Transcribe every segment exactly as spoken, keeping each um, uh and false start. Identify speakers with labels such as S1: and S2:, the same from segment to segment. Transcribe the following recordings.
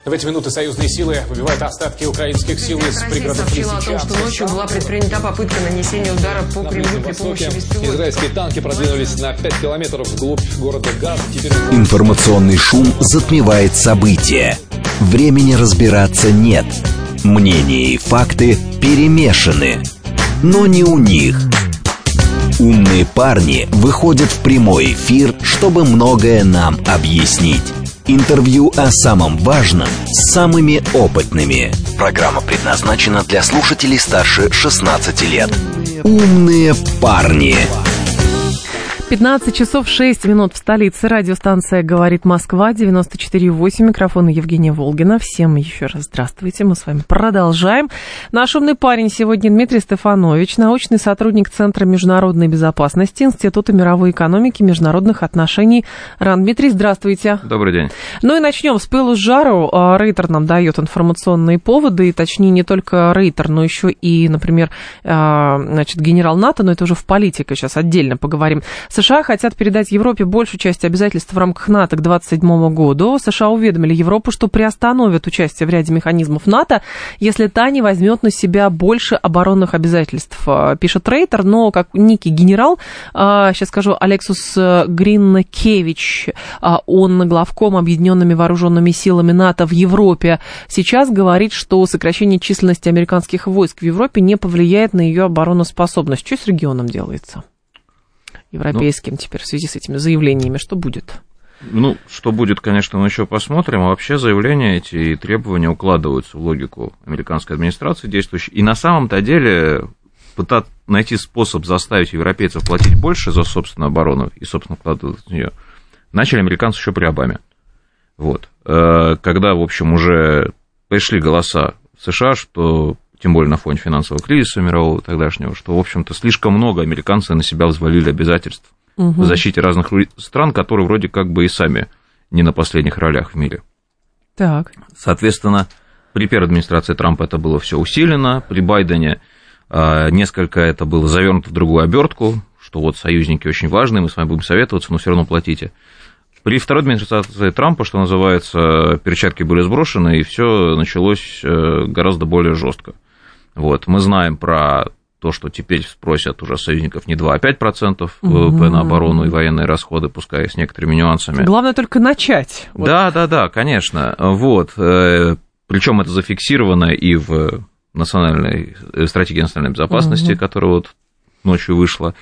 S1: В эти минуты союзные силы выбивают остатки украинских сил из пригородов
S2: сообщила о том, что ночью была предпринята попытка нанесения удара по Кремлю при помощи беспилотников.
S3: Израильские танки продвинулись на пять километров вглубь города Газа. Теперь...
S4: Информационный шум затмевает события. Времени разбираться нет. Мнения и факты перемешаны. Но не у них. Умные парни выходят в прямой эфир, чтобы многое нам объяснить. Интервью о самом важном с самыми опытными. Программа предназначена для слушателей старше шестнадцати лет. Умные парни.
S5: пятнадцать часов шесть минут в столице. Радиостанция «Говорит Москва», девяносто четыре и восемь. Микрофон Евгения Волгина. Всем еще раз здравствуйте. Мы с вами продолжаем. Наш умный парень сегодня Дмитрий Стефанович, научный сотрудник Центра международной безопасности Института мировой экономики и международных отношений РАН. Дмитрий, здравствуйте.
S6: Добрый день.
S5: Ну и начнем с пылу с жару. Рейтер нам дает информационные поводы, и точнее не только Рейтер, но еще и, например, значит, генерал НАТО, но это уже в политике, сейчас отдельно поговорим. США хотят передать Европе большую часть обязательств в рамках НАТО к двадцать седьмому году. США уведомили Европу, что приостановят участие в ряде механизмов НАТО, если та не возьмет на себя больше оборонных обязательств, пишет Рейтер. Но как некий генерал, сейчас скажу, Алексус Гринкевич, он главком объединенными вооруженными силами НАТО в Европе, сейчас говорит, что сокращение численности американских войск в Европе не повлияет на ее обороноспособность. Что с регионом делается? Европейским ну, теперь в связи с этими заявлениями, что будет?
S6: Ну, что будет, конечно, мы еще посмотрим. А вообще заявления эти и требования укладываются в логику американской администрации действующей. И на самом-то деле пытаться найти способ заставить европейцев платить больше за собственную оборону и, собственно, вкладывать в нее, начали американцы еще при Обаме. Вот. Когда, в общем, уже пришли голоса в США, что... тем более на фоне финансового кризиса мирового тогдашнего, что, в общем-то, слишком много американцы на себя взвалили обязательств угу. в защите разных стран, которые вроде как бы и сами не на последних ролях в мире.
S5: Так.
S6: Соответственно, при первой администрации Трампа это было все усилено, при Байдене э, несколько это было завернуто в другую обертку, что вот союзники очень важны, мы с вами будем советоваться, но все равно платите. При второй администрации Трампа, что называется, перчатки были сброшены, и все началось гораздо более жестко. Вот, мы знаем про то, что теперь спросят уже союзников не два, а пять процентов ВВП на оборону и военные расходы, пускай с некоторыми нюансами.
S5: Главное только начать.
S6: Вот. Да, да, да, конечно. Вот. Причем это зафиксировано и в национальной стратегии национальной безопасности, угу. которая вот ночью вышла,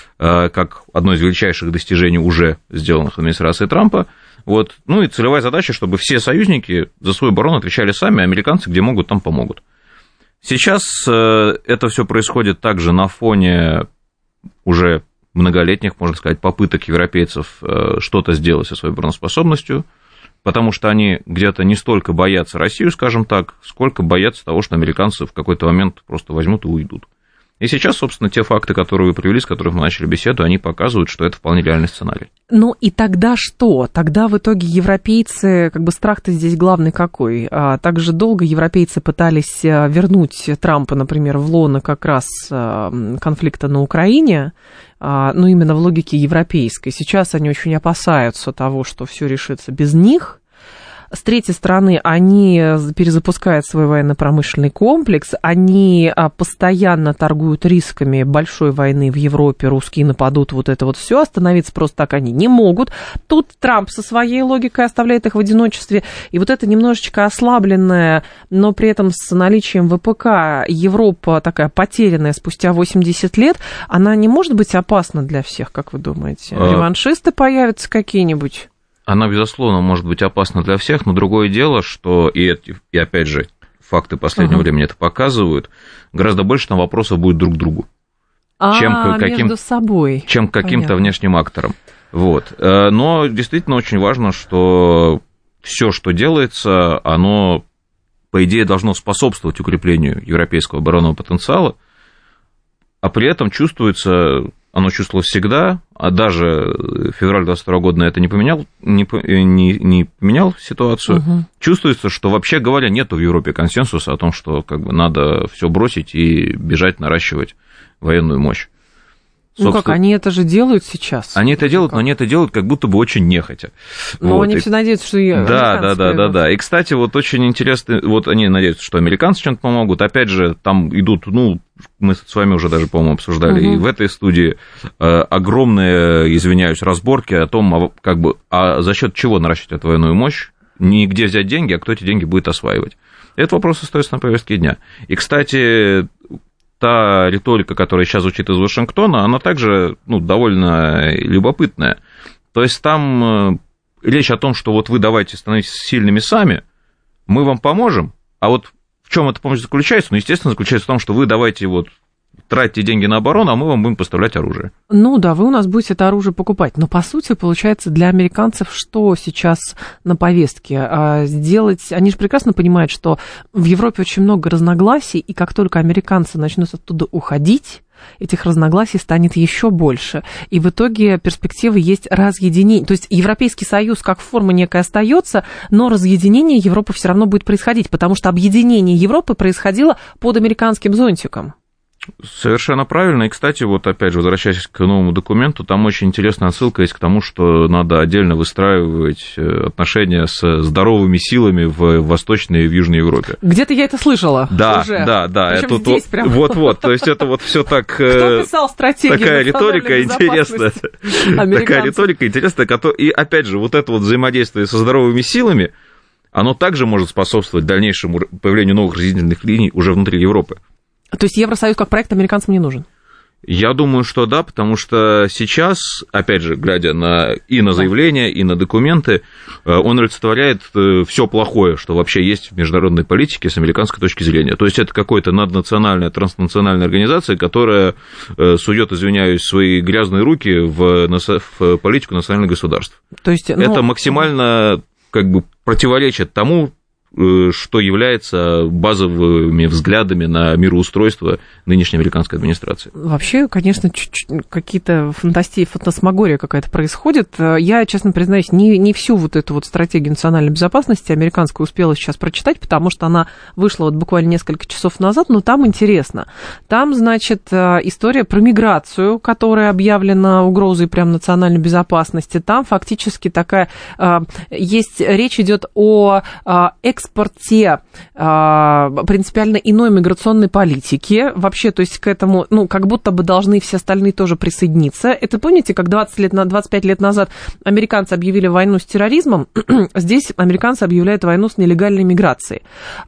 S6: как одно из величайших достижений уже сделанных администрацией Трампа. Вот. Ну и целевая задача, чтобы все союзники за свою оборону отвечали сами, а американцы, где могут, там помогут. Сейчас это все происходит также на фоне уже многолетних, можно сказать, попыток европейцев что-то сделать со своей обороноспособностью, потому что они где-то не столько боятся Россию, скажем так, сколько боятся того, что американцы в какой-то момент просто возьмут и уйдут. И сейчас, собственно, те факты, которые вы привели, с которых мы начали беседу, они показывают, что это вполне реальный сценарий.
S5: Ну и тогда что? Тогда в итоге европейцы, как бы страх-то здесь главный какой? Так же долго европейцы пытались вернуть Трампа, например, в лоно как раз конфликта на Украине, ну именно в логике европейской. Сейчас они очень опасаются того, что все решится без них. С третьей стороны, они перезапускают свой военно-промышленный комплекс, они постоянно торгуют рисками большой войны в Европе, русские нападут, вот это вот все, остановиться просто так они не могут. Тут Трамп со своей логикой оставляет их в одиночестве, и вот это немножечко ослабленная, но при этом с наличием ВПК Европа такая потерянная спустя восемьдесят лет, она не может быть опасна для всех, как вы думаете? Реваншисты появятся какие-нибудь?
S6: Она, безусловно, может быть опасна для всех, но другое дело, что, и, и опять же, факты последнего uh-huh. времени это показывают, гораздо больше там вопросов будет друг к другу,
S5: а,
S6: чем к, каким,
S5: между собой.
S6: чем к каким-то Понятно. внешним акторам. Вот. Но действительно очень важно, что все, что делается, оно, по идее, должно способствовать укреплению европейского оборонного потенциала, а при этом чувствуется... Оно чувствовалось всегда, а даже февраль двадцать второго года на это не поменял, не, не, не поменял ситуацию. Угу. Чувствуется, что, вообще говоря, нет в Европе консенсуса о том, что как бы, надо все бросить и бежать наращивать военную мощь.
S5: Ну как, они это же делают сейчас.
S6: Они это делают, но они это делают как будто бы очень нехотя.
S5: Но
S6: вот.
S5: они
S6: и...
S5: все надеются, что... И
S6: да, да, да, да, да. И, кстати, вот очень интересно, вот они надеются, что американцы чем-то помогут. Опять же, там идут, ну, мы с вами уже даже, по-моему, обсуждали угу. и в этой студии э, огромные, извиняюсь, разборки о том, как бы, а за счет чего наращивать эту военную мощь, не где взять деньги, а кто эти деньги будет осваивать. Этот вопрос остается на повестке дня. И, кстати... Та риторика, которая сейчас звучит из Вашингтона, она также, ну, довольно любопытная. То есть там речь о том, что вот вы давайте становитесь сильными сами, мы вам поможем, а вот в чем эта помощь заключается? Ну, естественно, заключается в том, что вы давайте вот тратите деньги на оборону, а мы вам будем поставлять оружие.
S5: Ну да, вы у нас будете это оружие покупать. Но, по сути, получается, для американцев что сейчас на повестке? Сделать... Они же прекрасно понимают, что в Европе очень много разногласий, и как только американцы начнут оттуда уходить, этих разногласий станет еще больше. И в итоге перспективы есть разъединение. То есть Европейский Союз как форма некая остается, но разъединение Европы все равно будет происходить, потому что объединение Европы происходило под американским зонтиком.
S6: Совершенно правильно. И, кстати, вот опять же, возвращаясь к новому документу, там очень интересная отсылка есть к тому, что надо отдельно выстраивать отношения с здоровыми силами в Восточной и в Южной Европе.
S5: Где-то я это слышала.
S6: Да,
S5: уже.
S6: да, да.
S5: Это здесь вот, прям.
S6: Вот-вот. То есть это вот все так...
S5: Кто писал стратегию?
S6: Такая риторика интересная. Такая риторика интересная. И, опять же, вот это вот взаимодействие со здоровыми силами, оно также может способствовать дальнейшему появлению новых разъединительных линий уже внутри Европы.
S5: То есть Евросоюз как проект американцам не нужен?
S6: Я думаю, что да, потому что сейчас, опять же, глядя на, и на заявления, и на документы, он олицетворяет все плохое, что вообще есть в международной политике с американской точки зрения. То есть это какая-то наднациональная, транснациональная организация, которая сует, извиняюсь, свои грязные руки в, в политику национальных государств. То есть, ну... Это максимально как бы противоречит тому, что является базовыми взглядами на мироустройство нынешней американской администрации.
S5: Вообще, конечно, чуть-чуть какие-то фантастии, фантасмагория какая-то происходит. Я, честно признаюсь, не, не всю вот эту вот стратегию национальной безопасности американскую успела сейчас прочитать, потому что она вышла вот буквально несколько часов назад, но там интересно. Там, значит, история про миграцию, которая объявлена угрозой прям национальной безопасности. Там фактически такая... Есть... Речь идет о экспорте экспорте а, принципиально иной миграционной политики. Вообще, то есть к этому, ну, как будто бы должны все остальные тоже присоединиться. Это помните, как двадцать лет, двадцать пять лет назад американцы объявили войну с терроризмом, здесь американцы объявляют войну с нелегальной миграцией.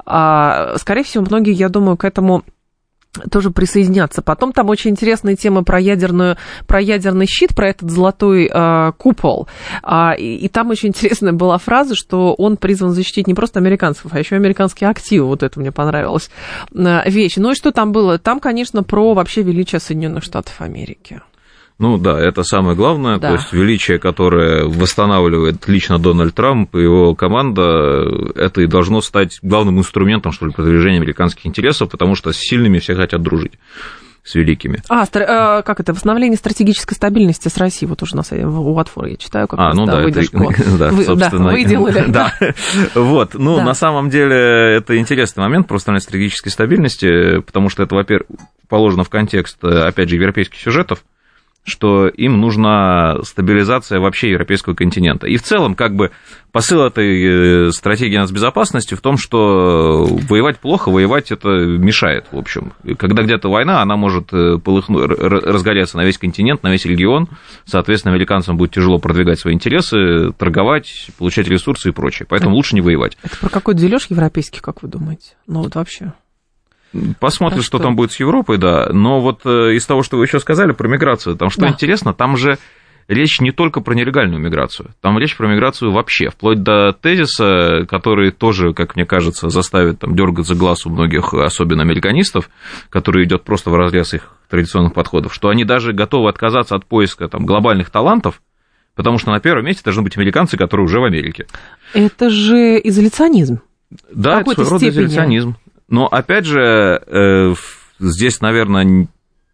S5: А, скорее всего, многие, я думаю, к этому тоже присоединятся. Потом там очень интересная тема про, ядерную, про ядерный щит, про этот золотой э, купол. А, и, и там очень интересная была фраза, что он призван защитить не просто американцев, а еще американские активы. Вот это мне понравилась э, вещь. Ну и что там было? Там, конечно, про вообще величие Соединенных Штатов Америки.
S6: Ну да, это самое главное,
S5: да.
S6: То есть величие, которое восстанавливает лично Дональд Трамп и его команда, это и должно стать главным инструментом, что ли, продвижения американских интересов, потому что с сильными все хотят дружить, с великими.
S5: А, стра- как это, восстановление стратегической стабильности с Россией, вот уже на сайте Уотфорд я читаю, как
S6: а,
S5: раз,
S6: ну да,
S5: выдержку.
S6: Это, да,
S5: вы,
S6: собственно.
S5: Да, вы делали.
S6: Да, вот, ну, на самом деле, это интересный момент, про восстановление стратегической стабильности, потому что это, во-первых, положено в контекст, опять же, европейских сюжетов, что им нужна стабилизация вообще европейского континента. И в целом, как бы, посыл этой стратегии нацбезопасности в том, что воевать плохо, воевать это мешает, в общем. Когда где-то война, она может полыхнуть, разгореться на весь континент, на весь регион, соответственно, американцам будет тяжело продвигать свои интересы, торговать, получать ресурсы и прочее. Поэтому лучше не воевать.
S5: Это про какой дележ европейский, как вы думаете? Ну вот вообще...
S6: Посмотрим, что? что там будет с Европой, да. Но вот из того, что вы еще сказали про миграцию, там что да. интересно, там же речь не только про нелегальную миграцию, там речь про миграцию вообще, вплоть до тезиса, который тоже, как мне кажется, заставит там дергаться глаз у многих, особенно американистов, который идет просто вразрез их традиционных подходов, что они даже готовы отказаться от поиска там глобальных талантов, потому что на первом месте должны быть американцы, которые уже в Америке.
S5: Это же изоляционизм.
S6: Да, это своего рода изоляционизм. Но, опять же, здесь, наверное,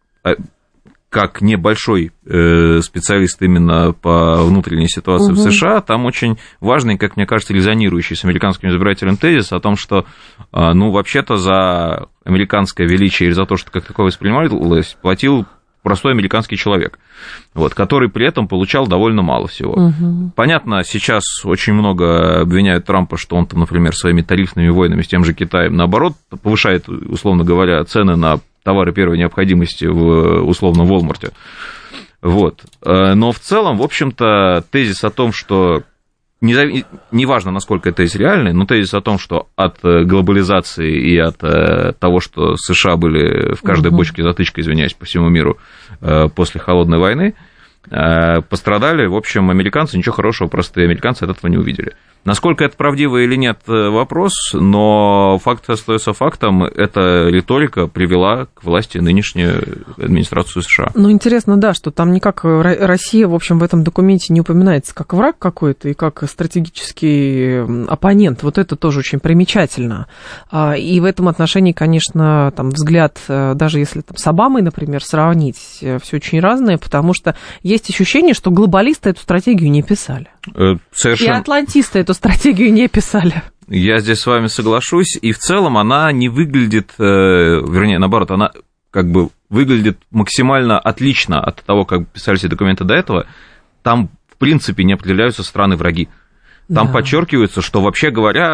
S6: как небольшой специалист именно по внутренней ситуации угу. в США, там очень важный, как мне кажется, резонирующий с американским избирателем тезис о том, что, ну, вообще-то за американское величие или за то, что как таковое воспринималось, платил простой американский человек, вот, который при этом получал довольно мало всего. Угу. Понятно, сейчас очень много обвиняют Трампа, что он, там, например, своими тарифными войнами с тем же Китаем, наоборот, повышает, условно говоря, цены на товары первой необходимости в, условно, Walmart. Вот. Но в целом, в общем-то, тезис о том, что неважно, насколько тезис реальный, но тезис о том, что от глобализации и от того, что США были в каждой угу. бочке затычка, извиняюсь, по всему миру после Холодной войны, пострадали, в общем, американцы, ничего хорошего, простые американцы от этого не увидели. Насколько это правдиво или нет, вопрос, но факт остается фактом, эта риторика привела к власти нынешнюю администрацию США.
S5: Ну, интересно, да, что там никак Россия, в общем, в этом документе не упоминается как враг какой-то и как стратегический оппонент. Вот это тоже очень примечательно. И в этом отношении, конечно, там взгляд, даже если там, с Обамой, например, сравнить, все очень разное, потому что есть ощущение, что глобалисты эту стратегию не писали.
S6: Совершенно.
S5: И атлантисты эту стратегию не писали.
S6: Я здесь с вами соглашусь, и в целом она не выглядит, вернее, наоборот, она как бы выглядит максимально отлично от того, как писались эти документы до этого. Там, в принципе, не определяются страны-враги. Там да. подчеркивается, что, вообще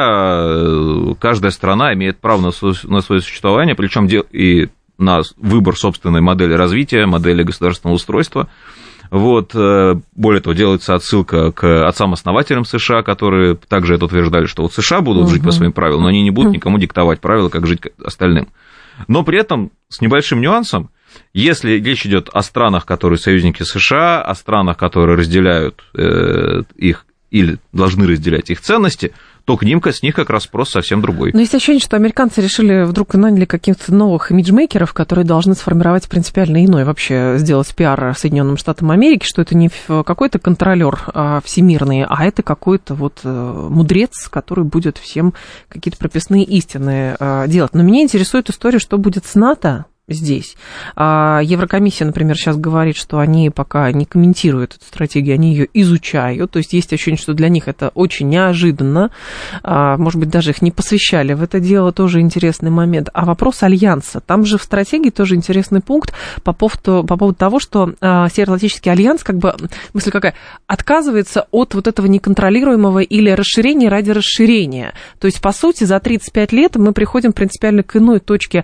S6: говоря, каждая страна имеет право на свое, на свое существование, причем и на выбор собственной модели развития, модели государственного устройства. Вот, более того, делается отсылка к отцам-основателям США, которые также это утверждали, что вот США будут uh-huh. жить по своим правилам, но они не будут никому диктовать правила, как жить остальным. Но при этом с небольшим нюансом, если речь идет о странах, которые союзники США, о странах, которые разделяют э, их или должны разделять их ценности, то к ним, с них как раз спрос совсем другой.
S5: Но есть ощущение, что американцы решили, вдруг наняли каких-то новых имиджмейкеров, которые должны сформировать принципиально иной, вообще сделать пиар Соединенным Штатам Америки, что это не какой-то контролер всемирный, а это какой-то вот мудрец, который будет всем какие-то прописные истины делать. Но меня интересует история, что будет с НАТО здесь. Еврокомиссия, например, сейчас говорит, что они пока не комментируют эту стратегию, они ее изучают, то есть есть ощущение, что для них это очень неожиданно, может быть, даже их не посвящали в это дело, тоже интересный момент. А вопрос альянса, там же в стратегии тоже интересный пункт по поводу, по поводу того, что Североатлантический альянс, как бы, мысль какая, отказывается от вот этого неконтролируемого или расширения ради расширения. То есть, по сути, за тридцать пять лет мы приходим принципиально к иной точке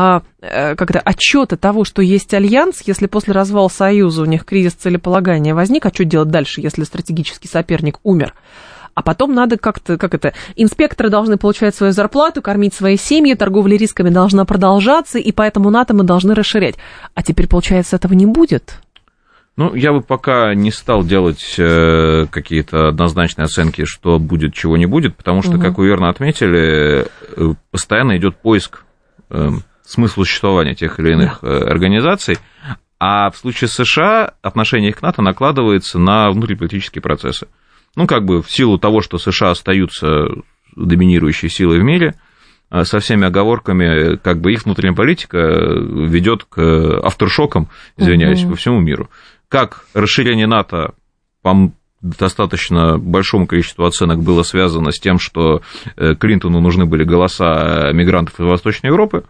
S5: как-то отчета того, что есть альянс, если после развала Союза у них кризис целеполагания возник, а что делать дальше, если стратегический соперник умер? А потом надо как-то, как это, инспекторы должны получать свою зарплату, кормить свои семьи, торговля рисками должна продолжаться, и поэтому НАТО мы должны расширять. А теперь, получается, этого не будет?
S6: Ну, я бы пока не стал делать э, какие-то однозначные оценки, что будет, чего не будет, потому что, угу. как вы верно отметили, постоянно идет поиск э, смысла существования тех или иных да. организаций, а в случае США отношение их к НАТО накладывается на внутриполитические процессы. Ну, как бы в силу того, что США остаются доминирующей силой в мире, со всеми оговорками, как бы их внутренняя политика ведет к авторшокам, извиняюсь, угу. по всему миру. Как расширение НАТО, по достаточно большому количеству оценок, было связано с тем, что Клинтону нужны были голоса мигрантов из Восточной Европы,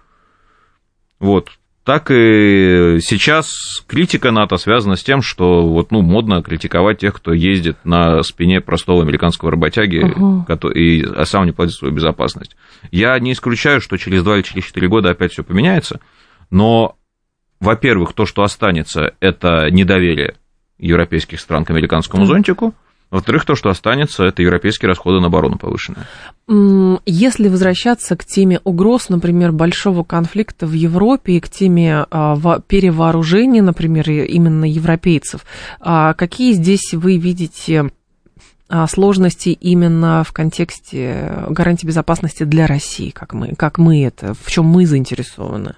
S6: вот, так и сейчас критика НАТО связана с тем, что вот, ну, модно критиковать тех, кто ездит на спине простого американского работяги uh-huh. и а сам не платит свою безопасность. Я не исключаю, что через два или через четыре года опять все поменяется, но, во-первых, то, что останется, это недоверие европейских стран к американскому uh-huh. зонтику. Во-вторых, то, что останется, это европейские расходы на оборону повышенные.
S5: Если возвращаться к теме угроз, например, большого конфликта в Европе и к теме перевооружения, например, именно европейцев, какие здесь вы видите сложности именно в контексте гарантии безопасности для России, как мы, как мы это, в чем мы заинтересованы?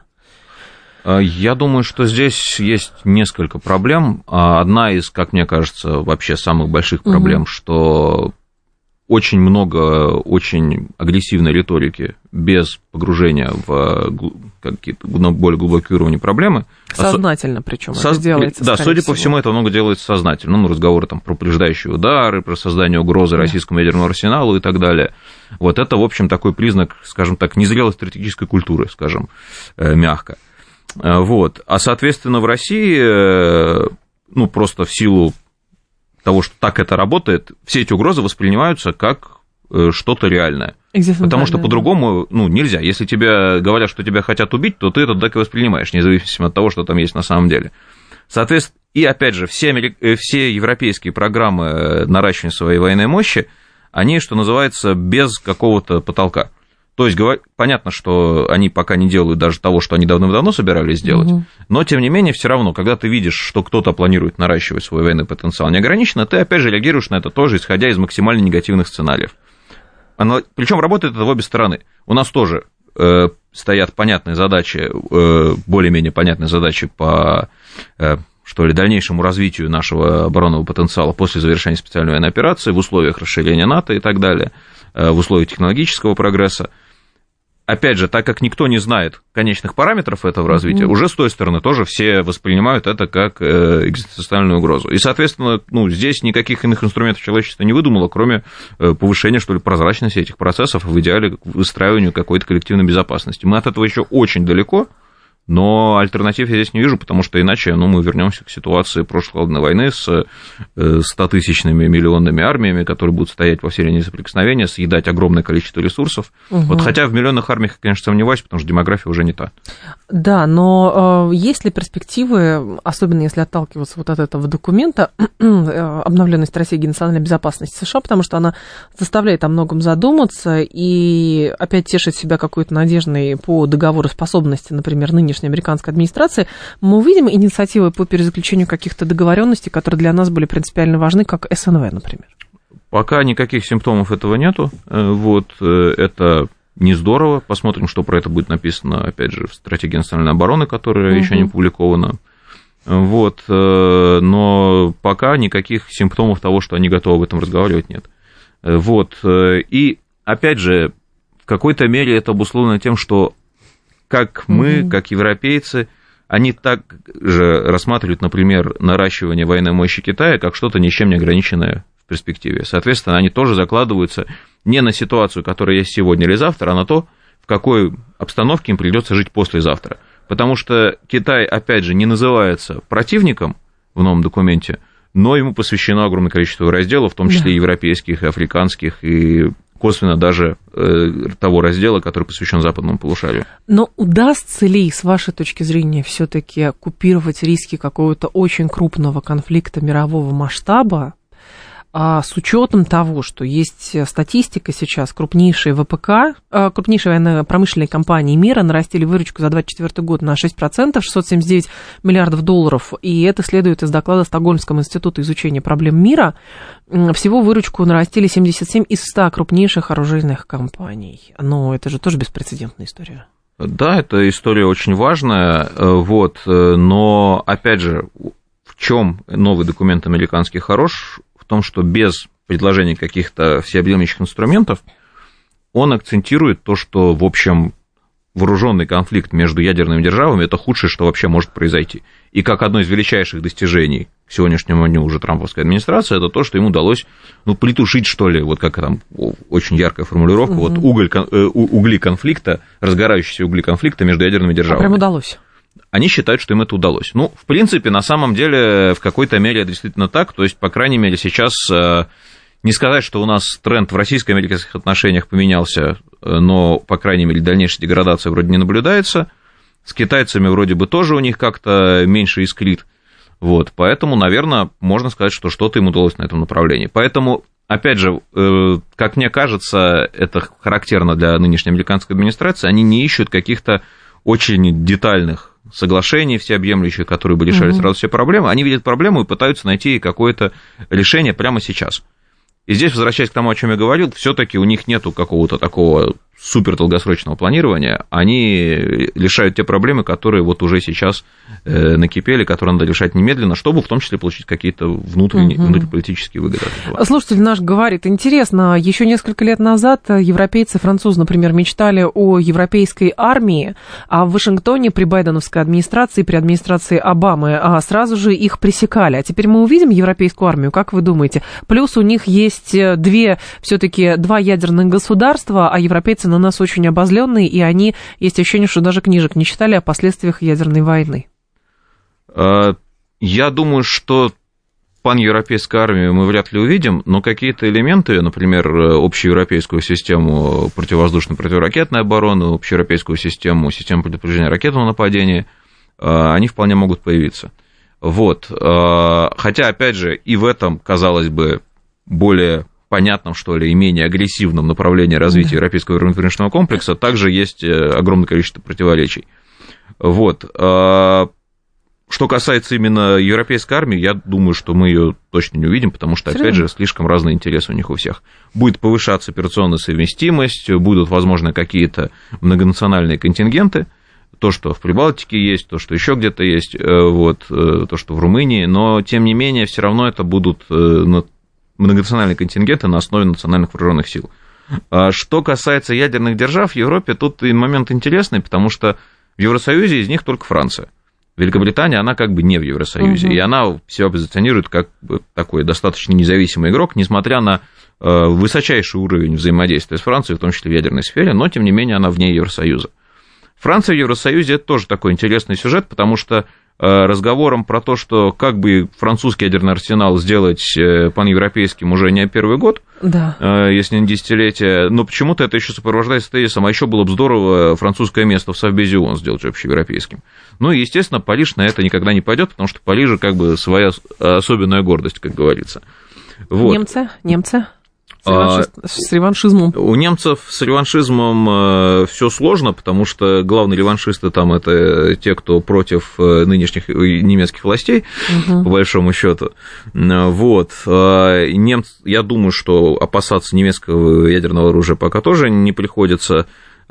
S6: Я думаю, что здесь есть несколько проблем. Одна из, как мне кажется, вообще самых больших проблем, угу. что очень много очень агрессивной риторики без погружения в какие-то более глубокие уровни проблемы.
S5: Сознательно причем
S6: Со...
S5: это делается,
S6: да, судя
S5: всего.
S6: по всему, это много делается сознательно. Ну, разговоры там про упреждающие удары, про создание угрозы да. российскому ядерному арсеналу и так далее. Вот это, в общем, такой признак, скажем так, незрелой стратегической культуры, скажем, мягко. Вот. А, соответственно, в России, ну, просто в силу того, что так это работает, все эти угрозы воспринимаются как что-то реальное. Потому что по-другому, ну, нельзя. Если тебе говорят, что тебя хотят убить, то ты это так и воспринимаешь, независимо от того, что там есть на самом деле. Соответственно, и опять же, все, америк... все европейские программы наращивания своей военной мощи, они, что называется, без какого-то потолка. То есть, понятно, что они пока не делают даже того, что они давным-давно собирались сделать, угу. но, тем не менее, все равно, когда ты видишь, что кто-то планирует наращивать свой военный потенциал неограниченно, ты, опять же, реагируешь на это тоже, исходя из максимально негативных сценариев. Она... Причем работает это в обе стороны. У нас тоже э, стоят понятные задачи, э, более-менее понятные задачи по, э, что ли, дальнейшему развитию нашего оборонного потенциала после завершения специальной военной операции в условиях расширения НАТО и так далее, э, в условиях технологического прогресса. Опять же, так как никто не знает конечных параметров этого развития, mm-hmm. уже с той стороны тоже все воспринимают это как экзистенциальную угрозу. И, соответственно, ну, здесь никаких иных инструментов человечество не выдумало, кроме повышения, что ли, прозрачности этих процессов, в идеале к выстраиванию какой-то коллективной безопасности. Мы от этого еще очень далеко, но альтернатив я здесь не вижу, потому что иначе ну, мы вернемся к ситуации прошлой холодной войны с стотысячными миллионными армиями, которые будут стоять во всей линии соприкосновения, съедать огромное количество ресурсов. Угу. Вот, хотя в миллионных армиях я, конечно, сомневаюсь, потому что демография уже не та.
S5: Да, но э, есть ли перспективы, особенно если отталкиваться вот от этого документа, обновленной стратегии национальной безопасности США, потому что она заставляет о многом задуматься и опять тешит себя какой-то надеждой по договороспособности, например, нынешней американской администрации, мы увидим инициативы по перезаключению каких-то договоренностей, которые для нас были принципиально важны, как СНВ, например?
S6: Пока никаких симптомов этого нету. Вот, это не здорово. Посмотрим, что про это будет написано, опять же, в стратегии национальной обороны, которая угу. еще не опубликована. Вот, но пока никаких симптомов того, что они готовы об этом разговаривать, нет. Вот, и, опять же, в какой-то мере это обусловлено тем, что как мы, mm-hmm. как европейцы, они также рассматривают, например, наращивание военной мощи Китая как что-то ничем не ограниченное в перспективе. Соответственно, они тоже закладываются не на ситуацию, которая есть сегодня или завтра, а на то, в какой обстановке им придется жить послезавтра. Потому что Китай, опять же, не называется противником в новом документе, но ему посвящено огромное количество разделов, в том числе и европейских, и африканских, и косвенно даже э, того раздела, который посвящен западному полушарию.
S5: Но удастся ли, с вашей точки зрения, все-таки купировать риски какого-то очень крупного конфликта мирового масштаба, а с учетом того, что есть статистика сейчас, крупнейшие ВПК, крупнейшие военно-промышленные компании мира нарастили выручку за двадцать четвёртый год на шесть процентов, шестьсот семьдесят девять миллиардов долларов, и это следует из доклада Стокгольмского института изучения проблем мира. Всего выручку нарастили семьдесят семь из ста крупнейших оружейных компаний. Но это же тоже беспрецедентная история.
S6: Да, эта история очень важная, вот, но, опять же, в чем новый документ американский хорош? В том, что без предложения каких-то всеобъемлющих инструментов он акцентирует то, что, в общем, вооруженный конфликт между ядерными державами – это худшее, что вообще может произойти. И как одно из величайших достижений к сегодняшнему дню уже трамповской администрации – это то, что ему удалось, ну, притушить, что ли, вот как там очень яркая формулировка, угу. вот уголь, угли конфликта, разгорающиеся угли конфликта между ядерными державами.
S5: А прям удалось.
S6: Они считают, что им это удалось. Ну, в принципе, на самом деле, в какой-то мере это действительно так. То есть, по крайней мере, сейчас не сказать, что у нас тренд в российско-американских отношениях поменялся, но, по крайней мере, дальнейшая деградация вроде не наблюдается. С китайцами вроде бы тоже у них как-то меньше искрит. Вот, поэтому, наверное, можно сказать, что что-то им удалось на этом направлении. Поэтому, опять же, как мне кажется, это характерно для нынешней американской администрации, они не ищут каких-то очень детальных соглашений всеобъемлющих, которые бы решали mm-hmm. сразу все проблемы, они видят проблему и пытаются найти какое-то решение прямо сейчас. И здесь, возвращаясь к тому, о чем я говорил, все-таки у них нету какого-то такого супер долгосрочного планирования, они решают те проблемы, которые вот уже сейчас накипели, которые надо решать немедленно, чтобы в том числе получить какие-то внутренние, угу. внутриполитические выгоды от этого.
S5: Слушатель наш говорит, интересно, еще несколько лет назад европейцы, французы, например, мечтали о европейской армии, а в Вашингтоне при байденовской администрации, при администрации Обамы сразу же их пресекали. А теперь мы увидим европейскую армию, как вы думаете? Плюс у них есть две, все-таки два ядерных государства, а европейцы европейцы на нас очень обозленные, и они, есть ощущение, что даже книжек не читали о последствиях ядерной войны.
S6: Я думаю, что паневропейской армию мы вряд ли увидим, но какие-то элементы, например, общеевропейскую систему противовоздушной противоракетной обороны, общеевропейскую систему, систему предупреждения ракетного нападения, они вполне могут появиться. Вот. Хотя, опять же, и в этом, казалось бы, более понятном, что ли, и менее агрессивном направлении развития да. европейского военно-промышленного комплекса также есть огромное количество противоречий. Вот. Что касается именно европейской армии, я думаю, что мы ее точно не увидим, потому что, опять же, слишком разные интересы у них у всех. Будет повышаться операционная совместимость, будут, возможно, какие-то многонациональные контингенты, то, что в Прибалтике есть, то, что еще где-то есть, вот, то, что в Румынии, но, тем не менее, все равно это будут многонациональные контингенты на основе национальных вооруженных сил. Что касается ядерных держав в Европе, тут и момент интересный, потому что в Евросоюзе из них только Франция. Великобритания, она как бы не в Евросоюзе, угу. и она себя позиционирует как такой достаточно независимый игрок, несмотря на высочайший уровень взаимодействия с Францией, в том числе в ядерной сфере, но, тем не менее, она вне Евросоюза. Франция в Евросоюзе – это тоже такой интересный сюжет, потому что разговором про то, что как бы французский ядерный арсенал сделать паневропейским уже не первый год, да. если не десятилетие, но почему-то это еще сопровождается тезисом, а еще было бы здорово французское место в Совбезе ООН сделать общеевропейским. Ну и, естественно, Париж на это никогда не пойдет, потому что в Париже как бы своя особенная гордость, как говорится. Вот.
S5: Немцы, немцы. С, реванши... а, с реваншизмом.
S6: У немцев с реваншизмом все сложно, потому что главные реваншисты там это те, кто против нынешних немецких властей, угу. по большому счету. Вот. Немцы, я думаю, что опасаться немецкого ядерного оружия пока тоже не приходится.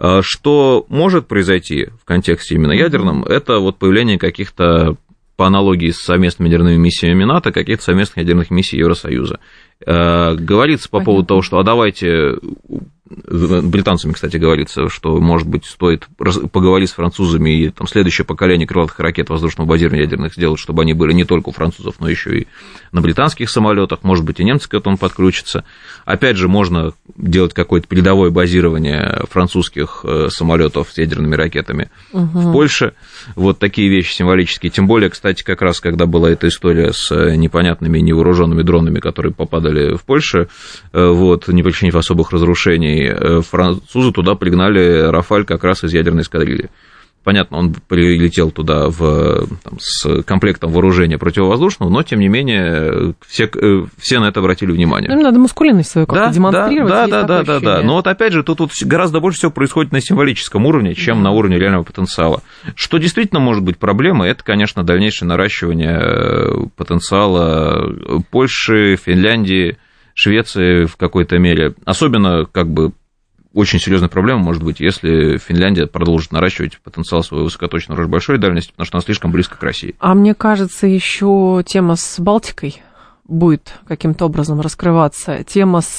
S6: Что может произойти в контексте именно ядерном, угу. это вот появление каких-то, по аналогии с совместными ядерными миссиями НАТО, каких-то совместных ядерных миссий Евросоюза. Говорится по Понятно. поводу того, что а давайте, британцами, кстати, говорится, что, может быть, стоит поговорить с французами и там, следующее поколение крылатых ракет воздушного базирования ядерных сделать, чтобы они были не только у французов, но еще и на британских самолетах, может быть, и немцы к этому подключатся. Опять же, можно делать какое-то передовое базирование французских самолетов с ядерными ракетами угу. в Польше. Вот такие вещи символические. Тем более, кстати, как раз когда была эта история с непонятными невооруженными дронами, которые попадали в Польше, вот, не причинив особых разрушений, французы туда пригнали Рафаль как раз из ядерной эскадрильи. Понятно, он прилетел туда в, там, с комплектом вооружения противовоздушного, но, тем не менее, все, все на это обратили внимание.
S5: Им надо мускулинность свою как-то
S6: да,
S5: демонстрировать.
S6: Да, да, да, да, да. Но вот опять же, тут, тут гораздо больше всего происходит на символическом уровне, чем да. на уровне реального потенциала. Что действительно может быть проблемой, это, конечно, дальнейшее наращивание потенциала Польши, Финляндии, Швеции в какой-то мере. Особенно, как бы, очень серьезная проблема может быть, если Финляндия продолжит наращивать потенциал своего высокоточного оружия большой дальности, потому что она слишком близко к России.
S5: А мне кажется, еще тема с Балтикой будет каким-то образом раскрываться. Тема с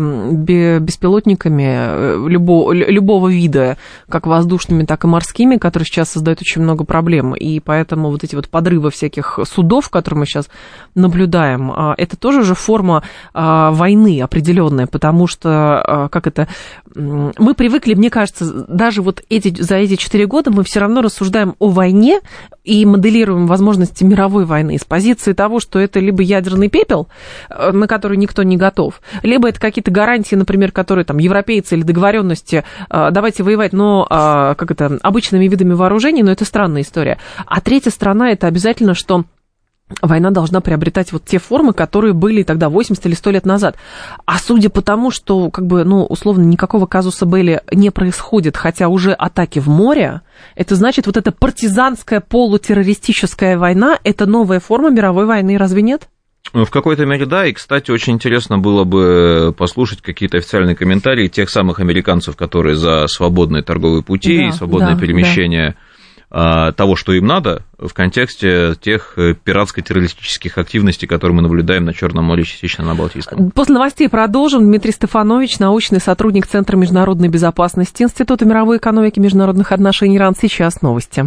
S5: беспилотниками любого, любого вида, как воздушными, так и морскими, которые сейчас создают очень много проблем. И поэтому вот эти вот подрывы всяких судов, которые мы сейчас наблюдаем, это тоже уже форма войны определенная, потому что, как это, мы привыкли, мне кажется, даже вот эти, за эти четыре года мы все равно рассуждаем о войне и моделируем возможности мировой войны с позиции того, что это либо ядерный пепел, на который никто не готов, либо это какие-то гарантии, например, которые там европейцы или договоренности, давайте воевать, но как это, обычными видами вооружений, но это странная история. А третья сторона, это обязательно, что война должна приобретать вот те формы, которые были тогда восемьдесят или сто лет назад. А судя по тому, что, как бы, ну, условно, никакого казуса белли не происходит, хотя уже атаки в море, это значит, вот эта партизанская полутеррористическая война, это новая форма мировой войны, разве нет?
S6: В какой-то мере да, и, кстати, очень интересно было бы послушать какие-то официальные комментарии тех самых американцев, которые за свободные торговые пути да, и свободное да, перемещение да. того, что им надо, в контексте тех пиратско-террористических активностей, которые мы наблюдаем на Черном море, частично на Балтийском.
S5: После новостей продолжим. Дмитрий Стефанович, научный сотрудник Центра международной безопасности Института мировой экономики и международных отношений РАН. Сейчас новости.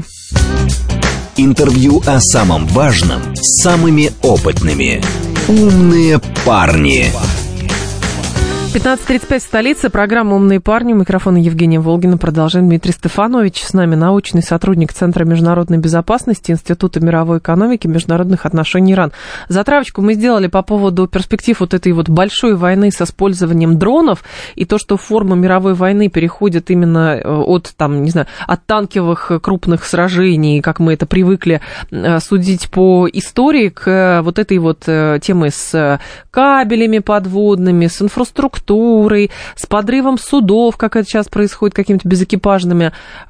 S4: Интервью о самом важном с самыми опытными. «Умные парни».
S5: пятнадцать тридцать пять в столице. Программа «Умные парни». У микрофона Евгения Волгина. Продолжаем. Дмитрий Стефанович с нами, научный сотрудник Центра международной безопасности Института мировой экономики и международных отношений ИРАН. Затравочку мы сделали по поводу перспектив вот этой вот большой войны с использованием дронов и то, что форма мировой войны переходит именно от, там, не знаю, от танковых крупных сражений, как мы это привыкли судить по истории, к вот этой вот теме с кабелями подводными, с инфраструктурой, с подрывом судов, как это сейчас происходит, какими-то безэкипажными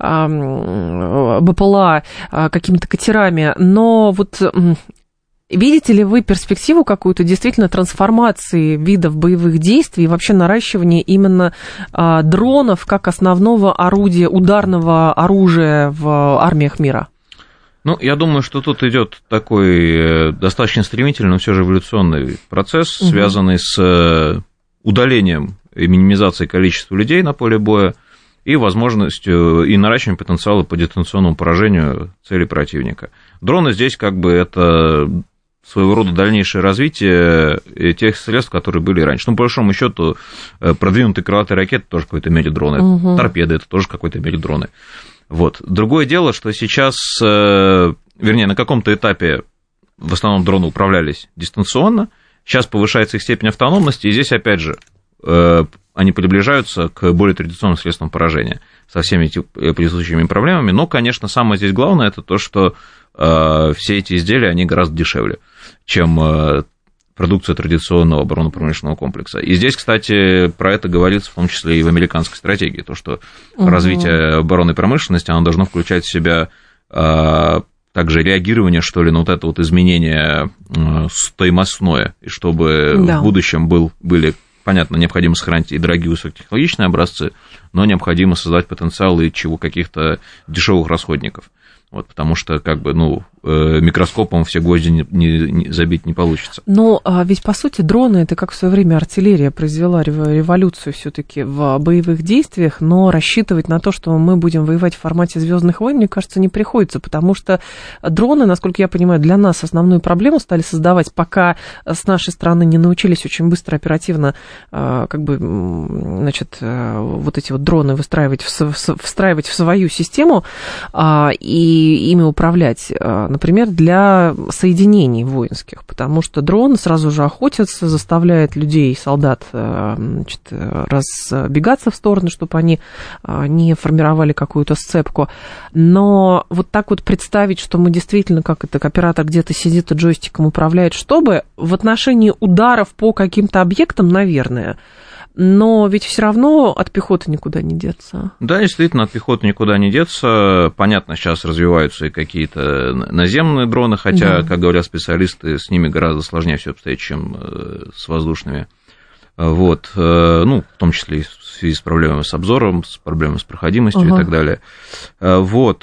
S5: э, БПЛА, э, какими-то катерами. Но вот э, видите ли вы перспективу какую-то действительно трансформации видов боевых действий и вообще наращивания именно э, дронов как основного орудия, ударного оружия в армиях мира?
S6: Ну, я думаю, что тут идет такой достаточно стремительный, но все же эволюционный процесс, угу. связанный с удалением и минимизацией количества людей на поле боя и возможностью и наращиванием потенциала по дистанционному поражению целей противника. Дроны здесь как бы это своего рода дальнейшее развитие тех средств, которые были раньше. Ну, по большому счету, продвинутые крылатые ракеты тоже в какой-то мере дроны, угу. торпеды это тоже в какой-то мере дроны. Вот. Другое дело, что сейчас, вернее, на каком-то этапе в основном дроны управлялись дистанционно, сейчас повышается их степень автономности, и здесь, опять же, они приближаются к более традиционным средствам поражения со всеми этими присутствующими проблемами. Но, конечно, самое здесь главное, это то, что все эти изделия, они гораздо дешевле, чем продукция традиционного оборонно-промышленного комплекса. И здесь, кстати, про это говорится в том числе и в американской стратегии, то, что угу. развитие оборонной промышленности, оно должно включать в себя также реагирование, что ли, на вот это вот изменение стоимостное, и чтобы да. в будущем был, были, понятно, необходимо сохранить и дорогие высокотехнологичные образцы, но необходимо создать потенциал и чего каких-то дешевых расходников. Вот, потому что, как бы, ну, микроскопом все гвозди не, не, не, забить не получится.
S5: Но а ведь, по сути, дроны, это как в свое время артиллерия произвела революцию все-таки в боевых действиях, но рассчитывать на то, что мы будем воевать в формате «Звездных войн», мне кажется, не приходится, потому что дроны, насколько я понимаю, для нас основную проблему стали создавать, пока с нашей стороны не научились очень быстро, оперативно, как бы, значит, вот эти вот дроны выстраивать, встраивать в свою систему и ими управлять, например, для соединений воинских, потому что дрон сразу же охотится, заставляет людей, солдат, значит, разбегаться в сторону, чтобы они не формировали какую-то сцепку. Но вот так вот представить, что мы действительно, как это, оператор где-то сидит и джойстиком управляет, чтобы в отношении ударов по каким-то объектам, наверное, но ведь все равно от пехоты никуда не деться.
S6: Да, действительно, от пехоты никуда не деться. Понятно, сейчас развиваются и какие-то наземные дроны, хотя, да. как говорят специалисты, с ними гораздо сложнее все обстоит, чем с воздушными. Вот. Ну, в том числе и в связи с проблемами с обзором, с проблемами с проходимостью угу. и так далее. Вот.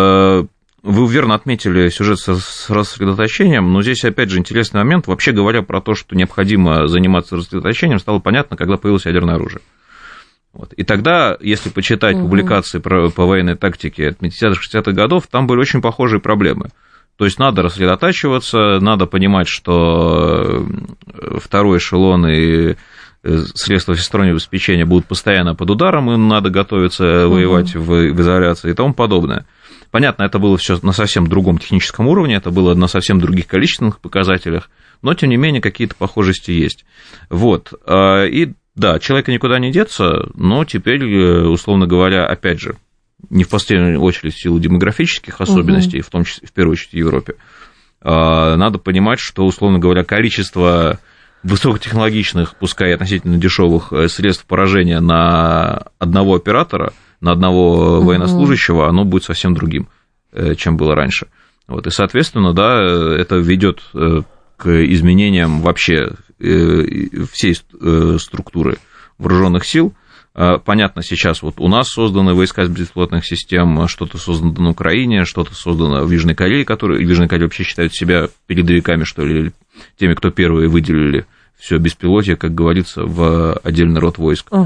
S6: Вы верно отметили сюжет с рассредоточением, но здесь, опять же, интересный момент. Вообще говоря про то, что необходимо заниматься рассредоточением, стало понятно, когда появилось ядерное оружие. Вот. И тогда, если почитать угу. публикации про, по военной тактике пятидесятых-шестидесятых годов, там были очень похожие проблемы. То есть надо рассредотачиваться, надо понимать, что второй эшелон и средства всестороннего обеспечения будут постоянно под ударом, им надо готовиться угу. воевать в, в изоляции и тому подобное. Понятно, это было все на совсем другом техническом уровне, это было на совсем других количественных показателях, но, тем не менее, какие-то похожести есть. Вот. И, да, человека никуда не деться, но теперь, условно говоря, опять же, не в последнюю очередь в силу демографических особенностей, угу. в том числе, в первую очередь, в Европе, надо понимать, что, условно говоря, количество высокотехнологичных, пускай относительно дешевых средств поражения на одного оператора, на одного военнослужащего, uh-huh. оно будет совсем другим, чем было раньше. Вот, и, соответственно, да, это ведет к изменениям вообще всей структуры вооруженных сил. Понятно, сейчас вот у нас созданы войска беспилотных систем, что-то создано на Украине, что-то создано в Южной Корее, которые в Южной Корее вообще считают себя передовиками, что ли, теми, кто первые выделили все беспилотие, как говорится, в отдельный род войск. Uh-huh.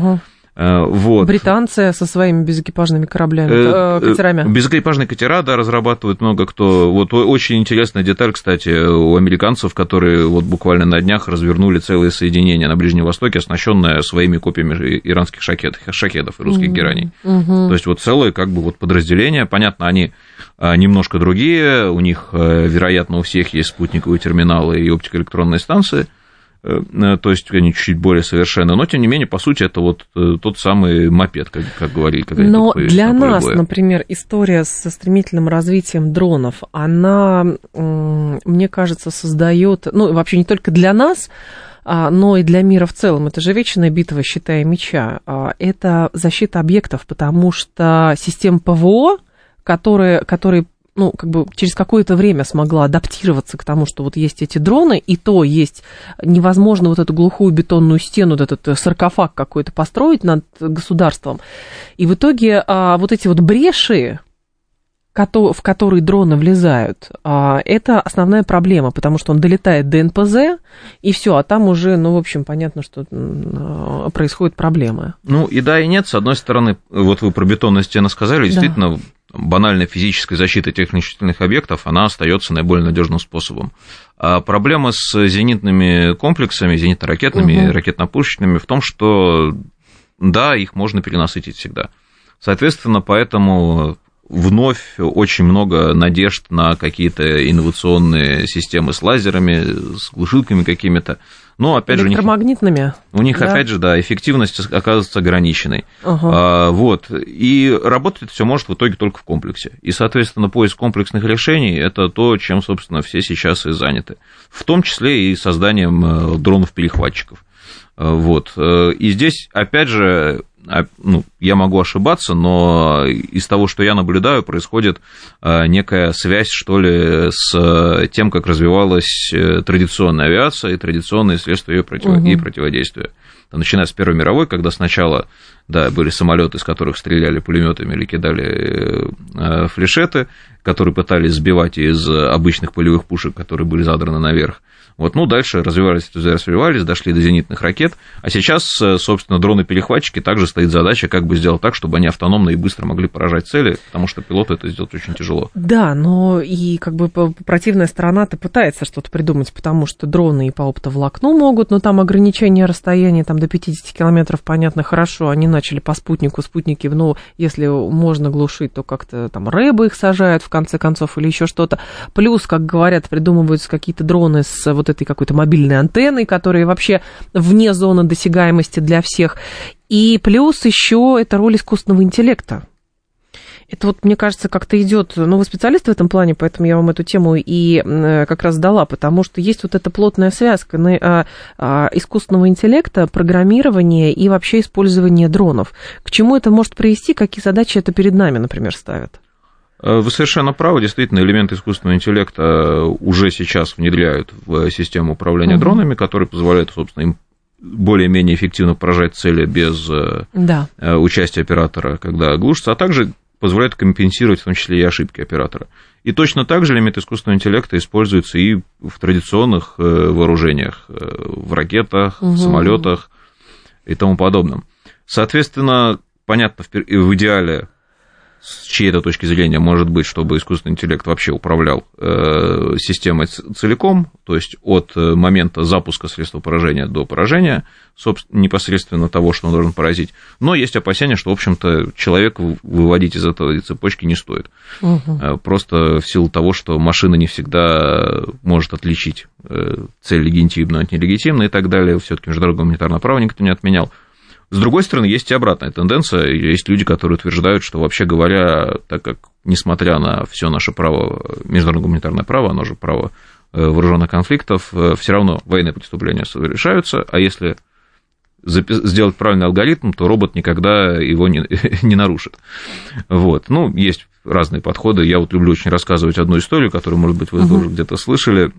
S6: Вот.
S5: Британцы со своими безэкипажными кораблями, катерами.
S6: Безэкипажные катера, да, разрабатывают много кто. Вот очень интересная деталь, кстати, у американцев, которые вот буквально на днях развернули целое соединение на Ближнем Востоке, оснащенное своими копиями иранских шахедов, шахедов и русских гераний.
S5: Угу.
S6: То есть вот целое как бы вот подразделение. Понятно, они немножко другие, у них, вероятно, у всех есть спутниковые терминалы и оптико-электронные станции. То есть они чуть-чуть более совершенны, но, тем не менее, по сути, это вот тот самый мопед, как, как говорили. Когда
S5: но для нас, например, история со стремительным развитием дронов, она, мне кажется, создает, ну, вообще не только для нас, но и для мира в целом. Это же вечная битва щита и меча. Это защита объектов, потому что система ПВО, которые, которые ну, как бы через какое-то время смогла адаптироваться к тому, что вот есть эти дроны, и то есть невозможно вот эту глухую бетонную стену, вот этот саркофаг какой-то построить над государством. И в итоге а, вот эти вот бреши, в которые дроны влезают, а, это основная проблема, потому что он долетает до эн пэ зэ, и все, а там уже, ну, в общем, понятно, что а, происходят проблемы.
S6: Ну, и да, и нет. С одной стороны, вот вы про бетонную стену сказали, действительно, да. Банальная физическая защита тех незначительных объектов, она остается наиболее надежным способом. А проблема с зенитными комплексами, зенитно-ракетными, угу. ракетно-пушечными в том, что, да, их можно перенасытить всегда. Соответственно, поэтому вновь очень много надежд на какие-то инновационные системы с лазерами, с глушилками какими-то. Но, опять же, у них, у них да? опять же, да, эффективность оказывается ограниченной. Uh-huh. А, вот. И работать все может в итоге только в комплексе. И, соответственно, поиск комплексных решений – это то, чем, собственно, все сейчас и заняты. В том числе и созданием дронов-перехватчиков. Вот. И здесь, опять же, ну, я могу ошибаться, но из того, что я наблюдаю, происходит некая связь, что ли, с тем, как развивалась традиционная авиация и традиционные следствия ее против... угу. и противодействия. Начиная с Первой мировой, когда сначала, да, были самолеты, из которых стреляли пулеметами или кидали флешеты, которые пытались сбивать из обычных полевых пушек, которые были задраны наверх. Вот, ну, дальше развивались, развивались, дошли до зенитных ракет, а сейчас, собственно, дроны-перехватчики, также стоит задача, как бы сделать так, чтобы они автономно и быстро могли поражать цели, потому что пилоту это сделать очень тяжело.
S5: Да, но и как бы противная сторона-то пытается что-то придумать, потому что дроны и по оптоволокну могут, но там ограничение расстояния там, до пятьдесят километров, понятно, хорошо, они начали по спутнику, спутники, ну, если можно глушить, то как-то там рэбы их сажают, в конце концов, или еще что-то. Плюс, как говорят, придумываются какие-то дроны с вот этой какой-то мобильной антенной, которые вообще вне зоны досягаемости для всех. И плюс еще это роль искусственного интеллекта. Это вот, мне кажется, как-то идет, ну, вы специалист в этом плане, поэтому я вам эту тему и как раз дала, потому что есть вот эта плотная связка искусственного интеллекта, программирования и вообще использования дронов. К чему это может привести, какие задачи это перед нами, например, ставят?
S6: Вы совершенно правы, действительно, элементы искусственного интеллекта уже сейчас внедряют в систему управления uh-huh. дронами, которые позволяют, собственно, им более-менее эффективно поражать цели без да. участия оператора, когда глушится, а также позволяют компенсировать в том числе и ошибки оператора. И точно так же элементы искусственного интеллекта используются и в традиционных вооружениях, в ракетах, uh-huh. в самолетах и тому подобном. Соответственно, понятно, в идеале, с чьей-то точки зрения, может быть, чтобы искусственный интеллект вообще управлял э, системой целиком, то есть от момента запуска средства поражения до поражения, собственно, непосредственно того, что он должен поразить. Но есть опасения, что, в общем-то, человека выводить из этой цепочки не стоит. Угу. Просто в силу того, что машина не всегда может отличить цель легитимную от нелегитимной и так далее. Все-таки международное гуманитарное право никто не отменял. С другой стороны, есть и обратная тенденция. Есть люди, которые утверждают, что, вообще говоря, так как, несмотря на все наше право, международное гуманитарное право, оно же право вооруженных конфликтов, все равно военные преступления совершаются, а если сделать правильный алгоритм, то робот никогда его не, не нарушит. Вот. Ну, есть разные подходы. Я вот люблю очень рассказывать одну историю, которую, может быть, вы тоже где-то слышали.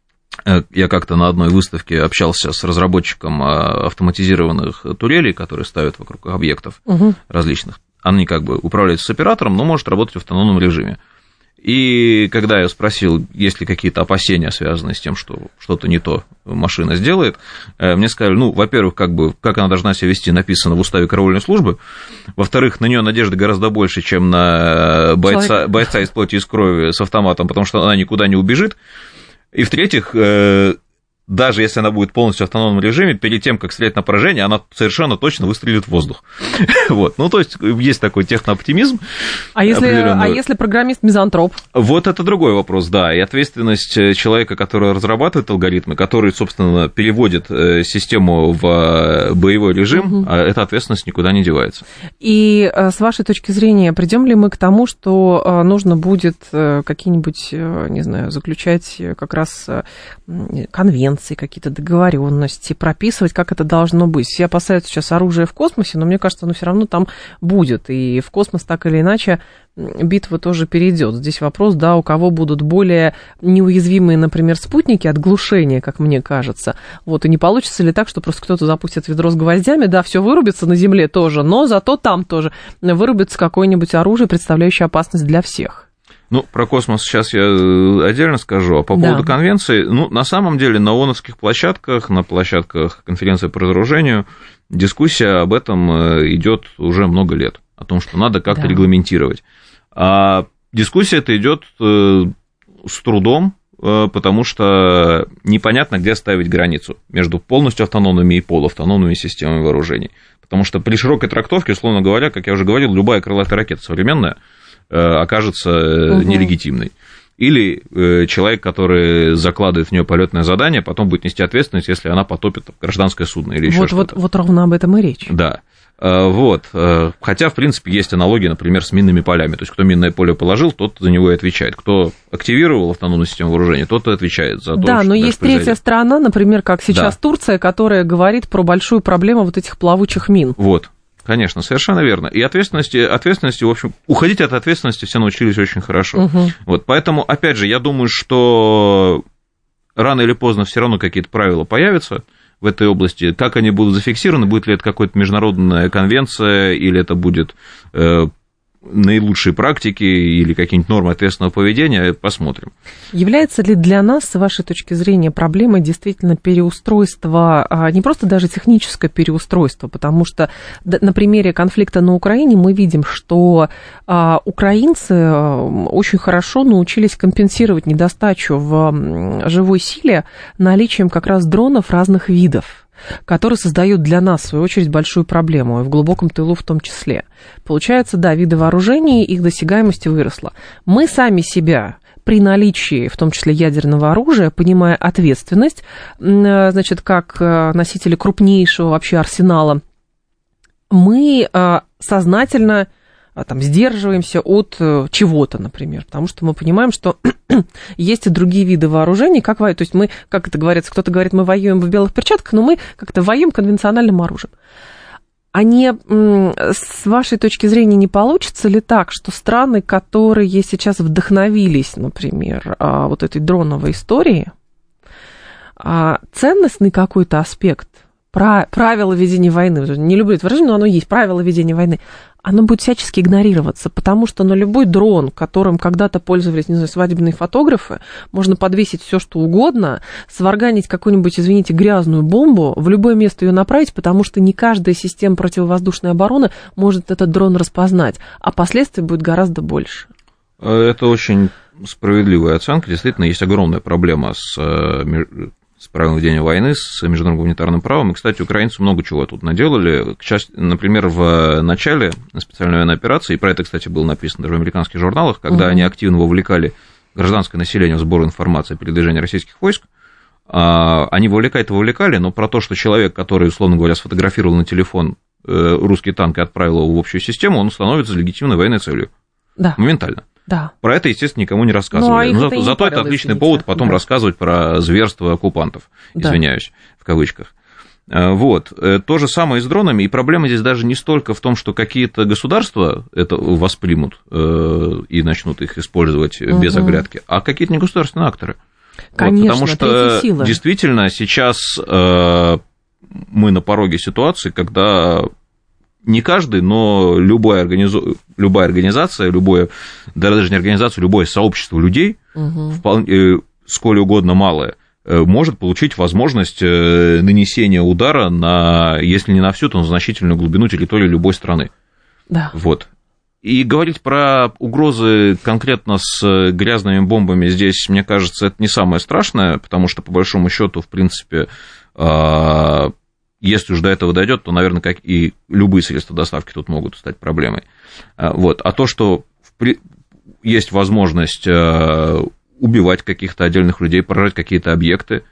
S6: Я как-то на одной выставке общался с разработчиком автоматизированных турелей, которые ставят вокруг объектов угу. различных. Они как бы управляются с оператором, но может работать в автономном режиме. И когда я спросил, есть ли какие-то опасения, связанные с тем, что что-то не то машина сделает, мне сказали, ну, во-первых, как бы, как она должна себя вести, написано в уставе караульной службы, во-вторых, на нее надежды гораздо больше, чем на бойца, бойца из плоти и из крови с автоматом, потому что она никуда не убежит, и в-третьих, даже если она будет полностью в автономном режиме, перед тем, как стрелять на поражение, она совершенно точно выстрелит в воздух. Вот. Ну, то есть, есть такой технооптимизм.
S5: А если, а если программист мизантроп?
S6: Вот это другой вопрос, да. И ответственность человека, который разрабатывает алгоритмы, который, собственно, переводит систему в боевой режим, угу. эта ответственность никуда не девается. И
S5: с вашей точки зрения, придем ли мы к тому, что нужно будет какие-нибудь, не знаю, заключать как раз конвенции, какие-то договоренности, прописывать, как это должно быть. Все опасаются сейчас оружия в космосе, но мне кажется, оно все равно там будет. И в космос так или иначе битва тоже перейдет. Здесь вопрос, да, у кого будут более неуязвимые, например, спутники от глушения, как мне кажется. Вот, и не получится ли так, что просто кто-то запустит ведро с гвоздями, да, все вырубится на Земле тоже, но зато там тоже вырубится какое-нибудь оружие, представляющее опасность для всех.
S6: Ну, про космос сейчас я отдельно скажу, а по поводу да. конвенции, ну, на самом деле, на ООНовских площадках, на площадках конференции по разоружению дискуссия об этом идет уже много лет, о том, что надо как-то да. регламентировать. А дискуссия эта идет с трудом, потому что непонятно, где ставить границу между полностью автономными и полуавтономными системами вооружений. Потому что при широкой трактовке, условно говоря, как я уже говорил, любая крылатая ракета современная окажется угу. нелегитимной. Или э, человек, который закладывает в нее полетное задание, потом будет нести ответственность, если она потопит гражданское судно или еще
S5: вот,
S6: что-то.
S5: Вот, вот ровно об этом и речь.
S6: Да. Э, вот. Э, хотя, в принципе, есть аналогии, например, с минными полями. То есть, кто минное поле положил, тот за него и отвечает. Кто активировал автономную систему вооружения, тот и отвечает за то,
S5: да,
S6: что
S5: но есть
S6: произойдет.
S5: Третья страна, например, как сейчас да. Турция, которая говорит про большую проблему вот этих плавучих мин.
S6: Вот. Конечно, совершенно верно. И ответственности, ответственности, в общем, уходить от ответственности все научились очень хорошо. Угу. Вот, поэтому, опять же, я думаю, что рано или поздно все равно какие-то правила появятся в этой области. Как они будут зафиксированы, будет ли это какая-то международная конвенция, или это будет э, наилучшие практики или какие-нибудь нормы ответственного поведения, посмотрим.
S5: Является ли для нас, с вашей точки зрения, проблемой действительно переустройство, не просто даже техническое переустройство, потому что на примере конфликта на Украине мы видим, что украинцы очень хорошо научились компенсировать недостачу в живой силе наличием как раз дронов разных видов, которые создают для нас, в свою очередь, большую проблему, и в глубоком тылу в том числе. Получается, да, виды вооружений, их досягаемость выросла. Мы сами себя при наличии, в том числе ядерного оружия, понимая ответственность, значит, как носители крупнейшего вообще арсенала, мы сознательно там, сдерживаемся от чего-то, например, потому что мы понимаем, что есть и другие виды вооружений, как, то есть мы, как это говорится, кто-то говорит, мы воюем в белых перчатках, но мы как-то воюем конвенциональным оружием. А не, с вашей точки зрения, не получится ли так, что страны, которые сейчас вдохновились, например, вот этой дроновой историей, ценностный какой-то аспект, правила ведения войны, не люблю это выражение, но оно есть, правила ведения войны, оно будет всячески игнорироваться, потому что на любой дрон, которым когда-то пользовались, не знаю, свадебные фотографы, можно подвесить все что угодно, сварганить какую-нибудь, извините, грязную бомбу, в любое место ее направить, потому что не каждая система противовоздушной обороны может этот дрон распознать, а последствий будет гораздо больше.
S6: Это очень справедливая оценка. Действительно, есть огромная проблема с... с правилами ведения войны, с международным гуманитарным правом. И, кстати, украинцы много чего тут наделали. Например, в начале специальной военной операции, и про это, кстати, было написано даже в американских журналах, когда угу. они активно вовлекали гражданское население в сбор информации о передвижении российских войск, они вовлекают и вовлекали, но про то, что человек, который, условно говоря, сфотографировал на телефон русский танк и отправил его в общую систему, он становится легитимной военной целью. Да. Моментально. Да. Про это, естественно, никому не рассказывали. Ну, а Но зато, зато это отличный извините. повод потом да. рассказывать про зверство оккупантов, извиняюсь, да. в кавычках. Вот. То же самое и с дронами, и проблема здесь даже не столько в том, что какие-то государства это воспримут и начнут их использовать угу. без оглядки, а какие-то негосударственные акторы.
S5: Конечно,
S6: вот, потому что действительно сейчас мы на пороге ситуации, когда не каждый, но любая, организу... любая организация, любое, даже не организация, любое сообщество людей, угу. вполне, сколь угодно малое, может получить возможность нанесения удара на, если не на всю, то на значительную глубину территории любой страны.
S5: Да.
S6: Вот. И говорить про угрозы конкретно с грязными бомбами здесь, мне кажется, это не самое страшное, потому что, по большому счету, в принципе, если уж до этого дойдет, то, наверное, как и любые средства доставки тут могут стать проблемой. Вот. А то, что есть возможность убивать каких-то отдельных людей, поражать какие-то объекты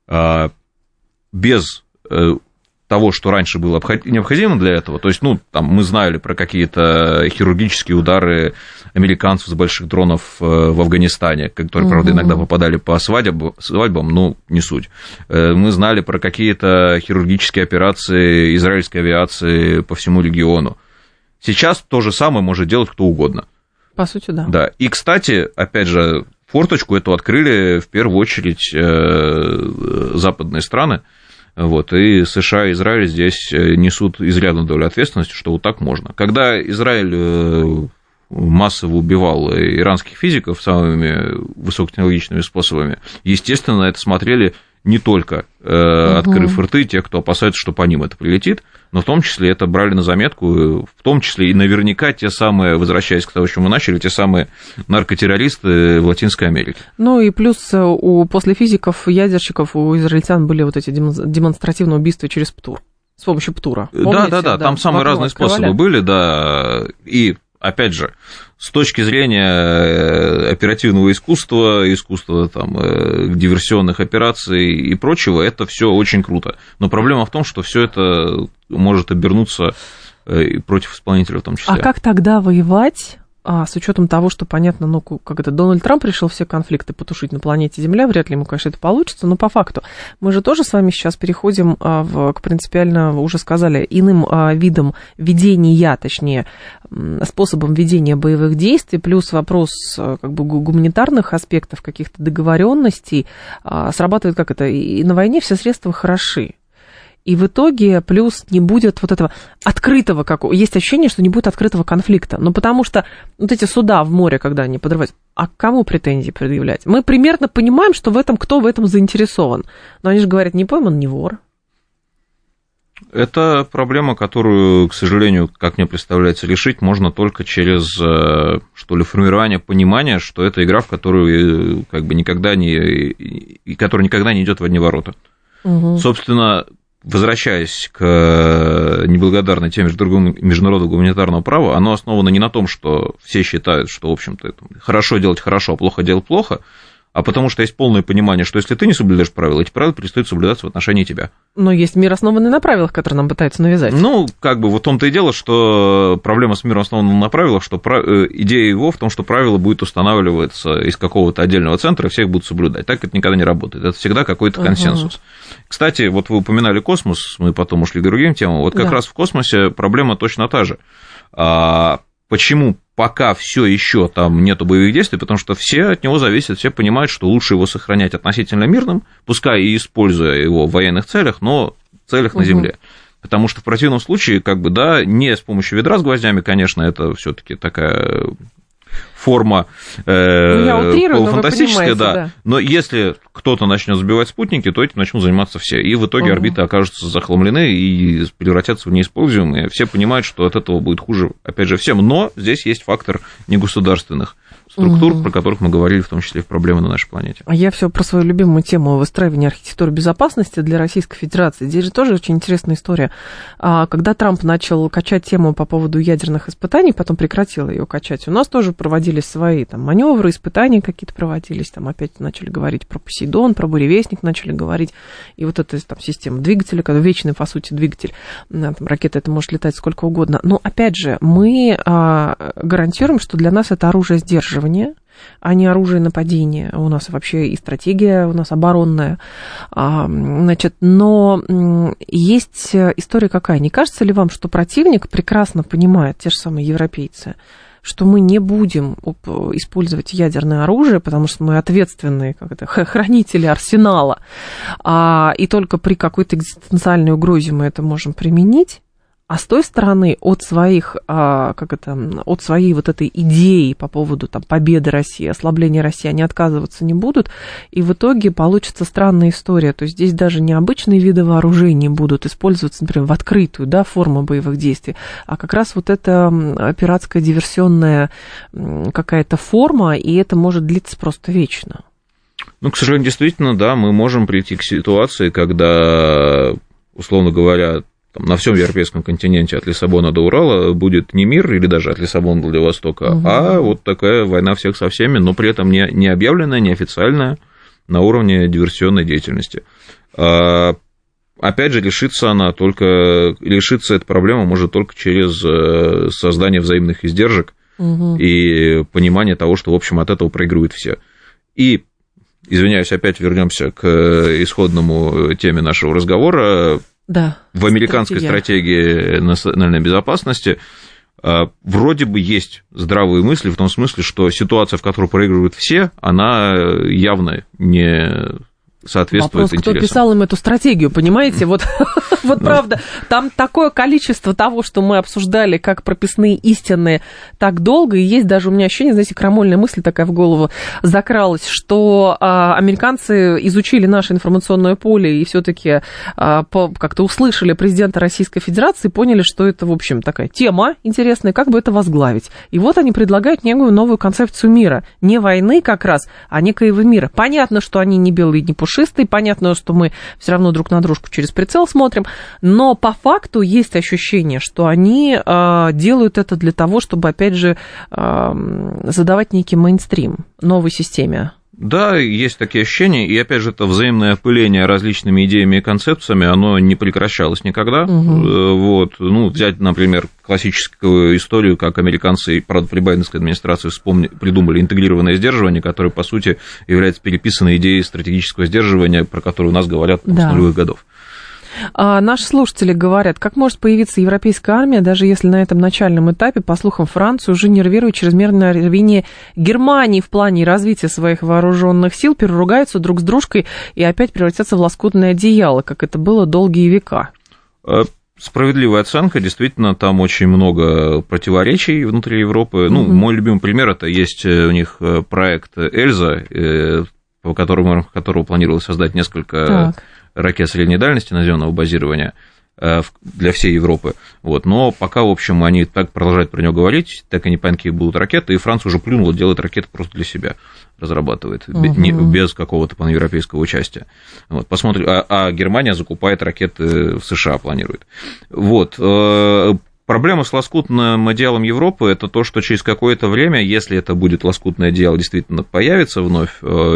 S6: без того, что раньше было необходимо для этого, то есть, ну, там, мы знали про какие-то хирургические удары американцев с больших дронов в Афганистане, которые, правда, угу. иногда попадали по свадьбам, свадьбам, ну, не суть. Мы знали про какие-то хирургические операции израильской авиации по всему региону. Сейчас то же самое может делать кто угодно.
S5: По сути, да.
S6: Да, и, кстати, опять же, форточку эту открыли в первую очередь западные страны. Вот, и США и Израиль здесь несут изрядную долю ответственности, что вот так можно. Когда Израиль массово убивал иранских физиков самыми высокотехнологичными способами, естественно, это смотрели не только э, открыв угу. рты те, кто опасается, что по ним это прилетит, но в том числе это брали на заметку, в том числе и наверняка те самые, возвращаясь к тому, что мы начали, те самые наркотеррористы в Латинской Америке.
S5: Ну и плюс у, после физиков, ядерщиков, у израильтян были вот эти демонстративные убийства через ПТУР, с помощью ПТУРа.
S6: Да, да, да, там самые разные открывали. Способы были, да, и опять же, с точки зрения оперативного искусства, искусства там, диверсионных операций и прочего, это все очень круто. Но проблема в том, что все это может обернуться и против исполнителя в том числе.
S5: А как тогда воевать? А с учетом того, что, понятно, ну, как это, Дональд Трамп решил все конфликты потушить на планете Земля, вряд ли ему, конечно, это получится, но по факту. Мы же тоже с вами сейчас переходим в, к принципиально, вы уже сказали, иным видам ведения, точнее, способом ведения боевых действий, плюс вопрос как бы гуманитарных аспектов, каких-то договоренностей. Срабатывает как это, и на войне все средства хороши. И в итоге плюс не будет вот этого открытого, как есть ощущение, что не будет открытого конфликта. Ну, потому что вот эти суда в море, когда они подрываются, а к кому претензии предъявлять? Мы примерно понимаем, что в этом, кто в этом заинтересован. Но они же говорят, не пойман, не вор.
S6: Это проблема, которую, к сожалению, как мне представляется, решить можно только через, что ли, формирование понимания, что это игра, в которую как бы никогда не, которая никогда не идет в одни ворота. Угу. Собственно, возвращаясь к неблагодарной теме международного гуманитарного права, оно основано не на том, что все считают, что, в общем-то, это хорошо делать хорошо, а плохо делать плохо, а потому что есть полное понимание, что если ты не соблюдаешь правила, эти правила перестают соблюдаться в отношении тебя.
S5: Но есть мир, основанный на правилах, которые нам пытаются навязать.
S6: Ну, как бы вот в том-то и дело, что проблема с миром, основанным на правилах, что идея его в том, что правила будут устанавливаться из какого-то отдельного центра, и всех будут соблюдать. Так это никогда не работает. Это всегда какой-то консенсус. Uh-huh. Кстати, вот вы упоминали космос, мы потом ушли к другим темам. Вот как да. раз в космосе проблема точно та же. Почему пока все еще там нету боевых действий? Потому что все от него зависят, все понимают, что лучше его сохранять относительно мирным, пускай и используя его в военных целях, но в целях на Земле. Потому что в противном случае, как бы, да, не с помощью ведра с гвоздями, конечно, это все-таки такая форма э, полуфантастическая, да. да. Но если кто-то начнет сбивать спутники, то этим начнут заниматься все. И в итоге угу. орбиты окажутся захламлены и превратятся в неиспользуемые. Все понимают, что от этого будет хуже, опять же, всем. Но здесь есть фактор негосударственных структур, угу. про которых мы говорили, в том числе и в проблемы на нашей планете.
S5: А я все про свою любимую тему выстраивания архитектуры безопасности для Российской Федерации. Здесь же тоже очень интересная история. Когда Трамп начал качать тему по поводу ядерных испытаний, потом прекратил ее качать, у нас тоже проводились свои там маневры, испытания какие-то проводились, там опять начали говорить про Посейдон, про Буревестник начали говорить, и вот эта там система двигателя, когда вечный, по сути, двигатель, там, ракета это может летать сколько угодно. Но, опять же, мы гарантируем, что для нас это оружие сдерживания, а не оружие нападения. У нас вообще и стратегия у нас оборонная. Значит, но есть история какая? Не кажется ли вам, что противник прекрасно понимает, те же самые европейцы, что мы не будем использовать ядерное оружие, потому что мы ответственные как это, хранители арсенала, и только при какой-то экзистенциальной угрозе мы это можем применить? а с той стороны от своих, как это, от своей вот этой идеи по поводу там, победы России, ослабления России, они отказываться не будут, и в итоге получится странная история. То есть здесь даже не обычные виды вооружений будут использоваться, например, в открытую, да, форму боевых действий, а как раз вот эта пиратская диверсионная какая-то форма, и это может длиться просто вечно.
S6: Ну, к сожалению, действительно, да, мы можем прийти к ситуации, когда, условно говоря, там, на всем европейском континенте от Лиссабона до Урала будет не мир, или даже от Лиссабона до Владивостока, угу. а вот такая война всех со всеми, но при этом не, не объявленная, не официальная, на уровне диверсионной деятельности. А, опять же, решится она только, решится эта проблема может только через создание взаимных издержек угу. и понимание того, что, в общем, от этого проигрывают все. И, извиняюсь, опять вернемся к исходному теме нашего разговора. Да, в американской стратегия. стратегии национальной безопасности вроде бы есть здравые мысли в том смысле, что ситуация, в которой проигрывают все, она явно не соответствует
S5: Вопрос,
S6: интересам.
S5: Кто писал им эту стратегию, понимаете? Вот, вот правда, там такое количество того, что мы обсуждали, как прописные истины, так долго, и есть даже у меня ощущение, знаете, крамольная мысль такая в голову закралась, что а, американцы изучили наше информационное поле и все-таки а, как-то услышали президента Российской Федерации, поняли, что это, в общем, такая тема интересная, как бы это возглавить. И вот они предлагают некую новую концепцию мира. Не войны как раз, а некоего мира. Понятно, что они не белые, не пушистые, понятно, что мы все равно друг на дружку через прицел смотрим, но по факту есть ощущение, что они э, делают это для того, чтобы, опять же, э, задавать некий мейнстрим новой системе.
S6: Да, есть такие ощущения, и, опять же, это взаимное опыление различными идеями и концепциями, оно не прекращалось никогда. Угу. Вот. Ну, взять, например, классическую историю, как американцы, правда, при байденской администрации вспомни, придумали интегрированное сдерживание, которое, по сути, является переписанной идеей стратегического сдерживания, про которое у нас говорят да. с нулевых годов.
S5: А наши слушатели говорят, как может появиться европейская армия, даже если на этом начальном этапе, по слухам, Францию уже нервирует чрезмерное рвение Германии в плане развития своих вооруженных сил, переругаются друг с дружкой и опять превратятся в лоскутное одеяло, как это было долгие века.
S6: Справедливая оценка, действительно, там очень много противоречий внутри Европы. Mm-hmm. Ну, мой любимый пример, это есть у них проект «Эльза», по которому, которого планировалось создать несколько... Так. ракет средней дальности наземного базирования для всей Европы. Вот. Но пока, в общем, они так продолжают про него говорить, так и не понятно, какие будут ракеты, и Франция уже плюнула, делает ракеты просто для себя, разрабатывает, uh-huh. без какого-то паневропейского участия. Вот. Посмотрим, а, а Германия закупает ракеты в США, планирует. Вот. Проблема с лоскутным одеялом Европы – это то, что через какое-то время, если это будет лоскутное одеяло, действительно появится вновь,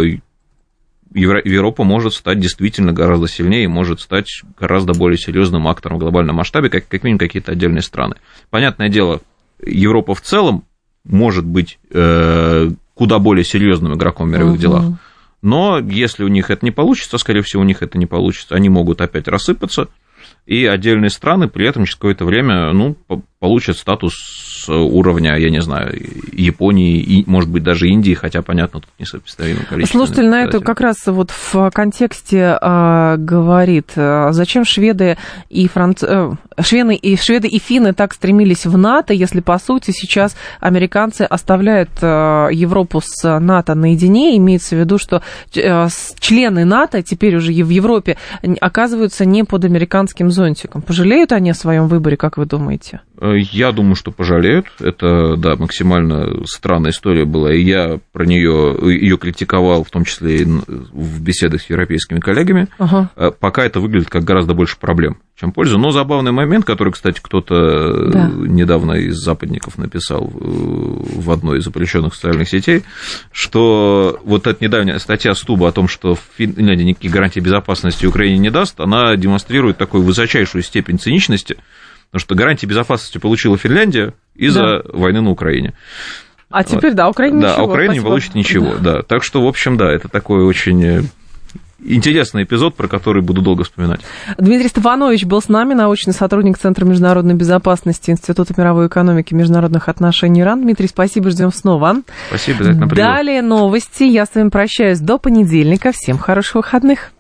S6: Европа может стать действительно гораздо сильнее, может стать гораздо более серьезным актором в глобальном масштабе, как, как минимум какие-то отдельные страны. Понятное дело, Европа в целом может быть э, куда более серьезным игроком в мировых uh-huh. делах, но если у них это не получится, скорее всего, у них это не получится, они могут опять рассыпаться, и отдельные страны при этом через какое-то время ну, получат статус уровня, я не знаю, Японии, и, может быть, даже Индии, хотя, понятно, тут несопоставимое количество.
S5: Слушатель на это как раз вот в контексте э, говорит, зачем шведы и, франц... э, шведы, и шведы и финны так стремились в НАТО, если, по сути, сейчас американцы оставляют э, Европу с НАТО наедине, имеется в виду, что э, члены НАТО теперь уже в Европе оказываются не под американским зонтиком. Пожалеют они о своем выборе, как вы думаете?
S6: Я думаю, что пожалеют. Это, да, максимально странная история была, и я про нее ее критиковал, в том числе и в беседах с европейскими коллегами. Ага. Пока это выглядит как гораздо больше проблем, чем пользы. Но забавный момент, который, кстати, кто-то да. недавно из западников написал в одной из запрещенных социальных сетей, что вот эта недавняя статья Стуба о том, что Финляндия никаких гарантий безопасности Украине не даст, она демонстрирует такую высочайшую степень циничности, потому что гарантии безопасности получила Финляндия из-за да. войны на Украине.
S5: А вот. Теперь, да, Украина
S6: да,
S5: ничего.
S6: А Украина спасибо. Не получит ничего, да. да. Так что, в общем, да, это такой очень интересный эпизод, про который буду долго вспоминать.
S5: Дмитрий Степанович был с нами, научный сотрудник Центра международной безопасности Института мировой экономики и международных отношений РАН. Дмитрий, спасибо, ждем снова.
S6: Спасибо, обязательно приду.
S5: Далее новости. Я с вами прощаюсь до понедельника. Всем хороших выходных.